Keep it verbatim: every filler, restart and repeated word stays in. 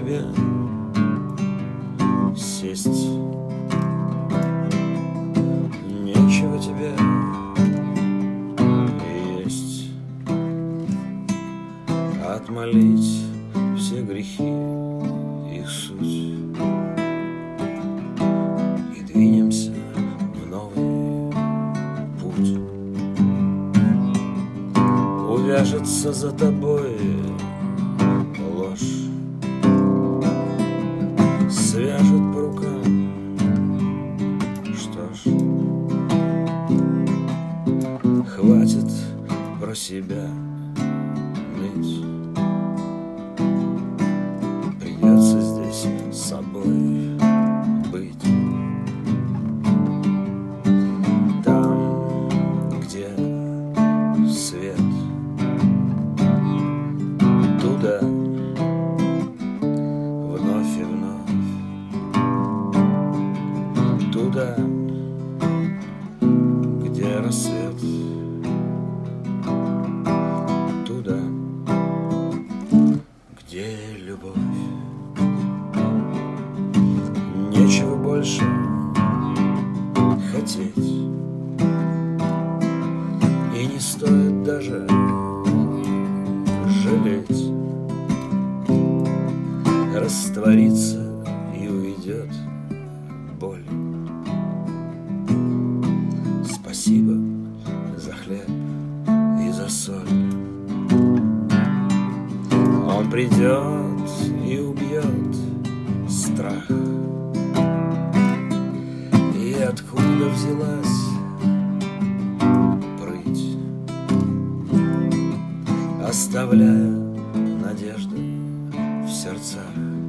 тебе сесть, нечего тебе есть, отмолить все грехи и суть, и двинемся в новый путь. Увяжется за тобой ложь, свяжет по рукам. Что ж, хватит про себя ныть, придется здесь с собой быть. Там, где свет, туда вновь и вновь, туда, где рассвет, туда, где любовь. Нечего больше хотеть, и не стоит даже жалеть. Растворится и уйдет боль. Спасибо за хлеб и за соль. Он придет и убьет страх. И откуда взялась прыть, оставляя надежды в сердцах.